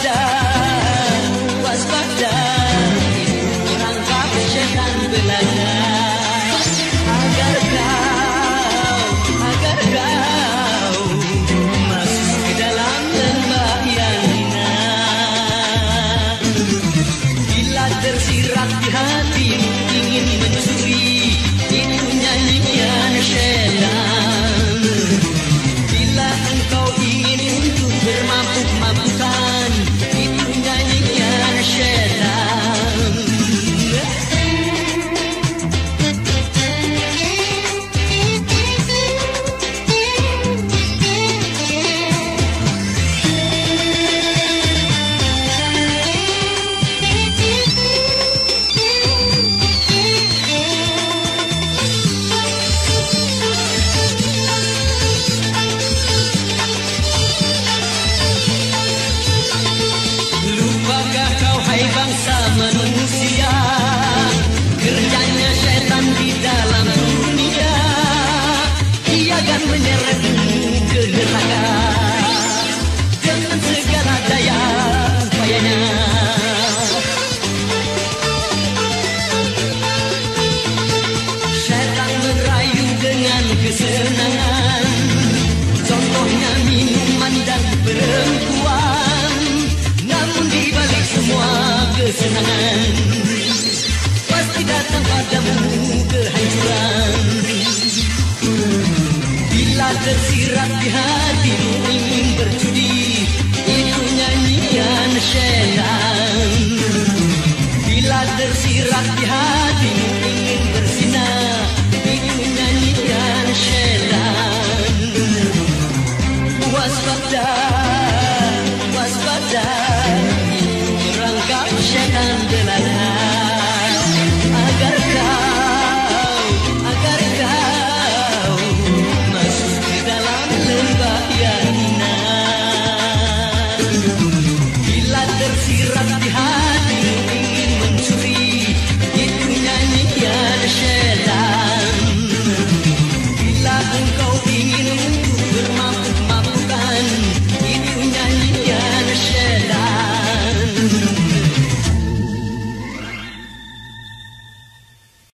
waspada, waspada, merangkap setan belaka. Agar kau masuk ke dalam lembah yang hina. Bila tersirat di hati ingin mencuri, itu nyanyian setan. Bila engkau ingin untuk bermabuk-mabukan, itu nyanyian setan. Bangsa manusia, kerjanya setan di dalam dunia. Ia akan menyeretmu ke neraka dengan segala daya upayanya. Setan merayu dengan kesenangan, contohnya minuman dan perempuan. Namun di balik semua kesenangan, pasti datang padamu kehancuran. Bila tersirat di hatimu ingin berjudi, itu nyanyian setan. Bila tersirat di hatimu ingin berzina, itu nyanyian setan. Waspada, waspada.